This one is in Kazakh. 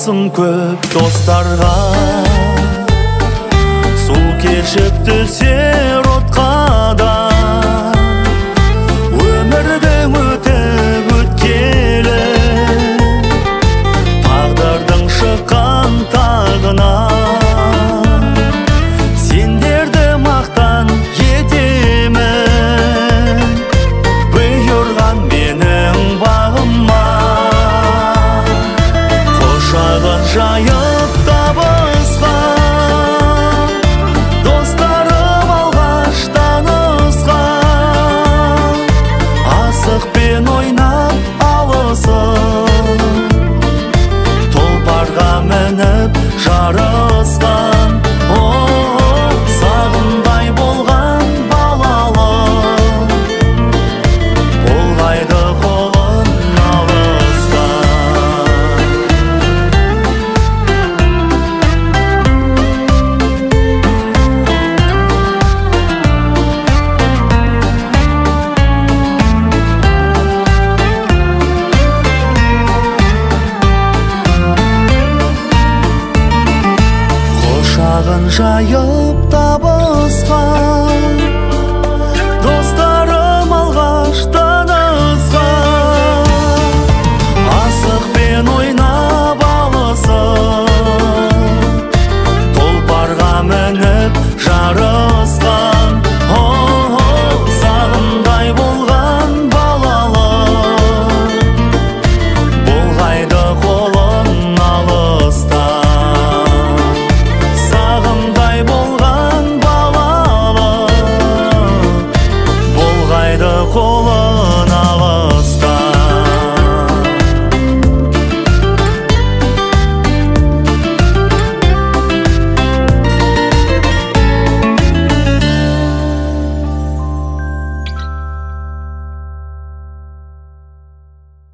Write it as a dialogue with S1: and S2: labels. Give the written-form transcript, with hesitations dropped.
S1: болсын көп достарға, су кешіп түсер отқа да, өмірдің өтіп өткелі, тағдырдың шыққан тағына. Сендерді мақтан етемін, бұйырған менің бағыма. Құшағын жайып табысқан, достарым алғаш танысқан, асықпен ойнап алысып, тұлпарға мініп жарысқан. Сағындай болған балалық, болғайды қолын алыстан. Құшағын жайып табысқан,